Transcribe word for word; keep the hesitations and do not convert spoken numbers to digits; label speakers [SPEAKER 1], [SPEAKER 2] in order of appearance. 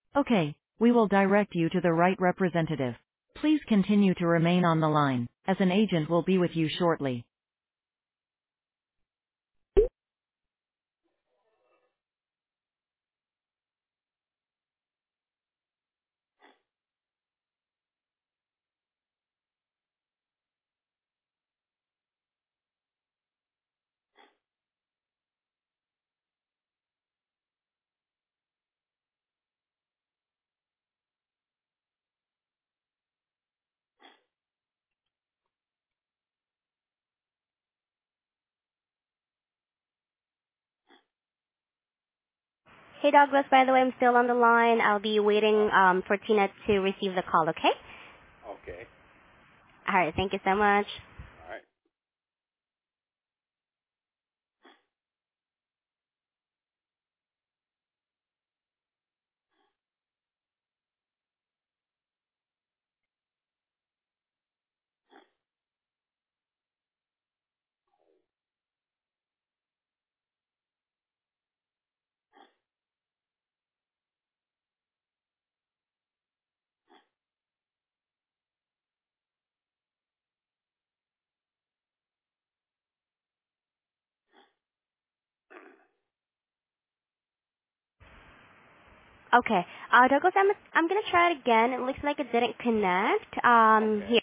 [SPEAKER 1] Okay, we will direct you to the right representative. Please continue to remain on the line, as an agent will be with you shortly.
[SPEAKER 2] Hey, Douglas, by the way, I'm still on the line. I'll be waiting um, for Tina to receive the call, okay?
[SPEAKER 3] Okay.
[SPEAKER 2] All right, thank you so much.
[SPEAKER 3] All right.
[SPEAKER 2] Okay, uh, Douglas, I'm, I'm going to try it again. It looks like it didn't connect. Um,
[SPEAKER 3] Okay.
[SPEAKER 2] here.